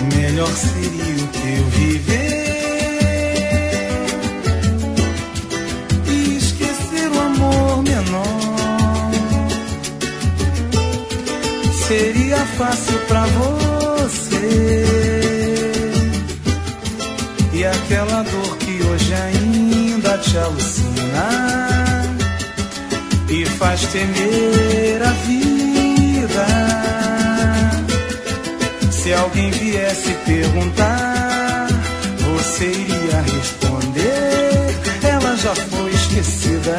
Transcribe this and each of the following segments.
melhor seria o que eu viver e esquecer o amor menor. Seria fácil pra você, e aquela dor que hoje ainda te alucina e faz temer a vida. Se alguém viesse perguntar, você iria responder: ela já foi esquecida.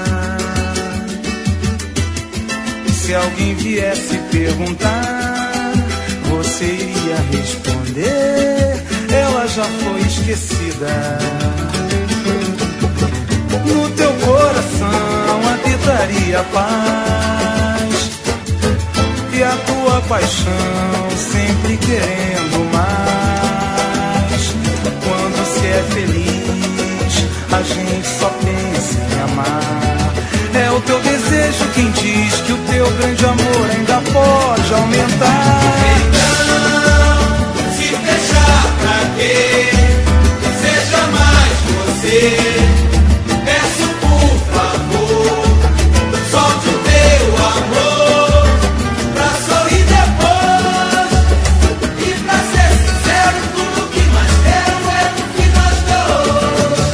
Se alguém viesse perguntar, você iria responder: ela já foi esquecida. No teu coração habitaria a paz, e a tua paixão sempre querendo mais. Quando se é feliz, a gente só pensa em amar. É o teu desejo quem diz que o teu grande amor ainda pode aumentar. Então, se fechar pra quê? Seja mais você. Peço por favor, solte o teu amor pra sorrir depois. E pra ser sincero, tudo que mais quero é no fim das dores.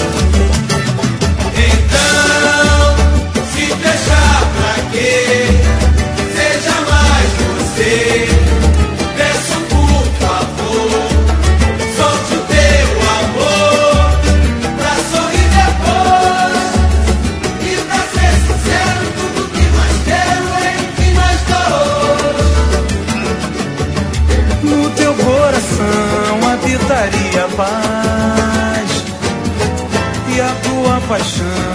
Então, se fechar pra quê? Seja mais você. Peço por favor, solte o teu amor pra sorrir depois. E pra ser sincero, tudo que mais quero é no fim das dores. No teu coração habitaria a paz, e a tua paixão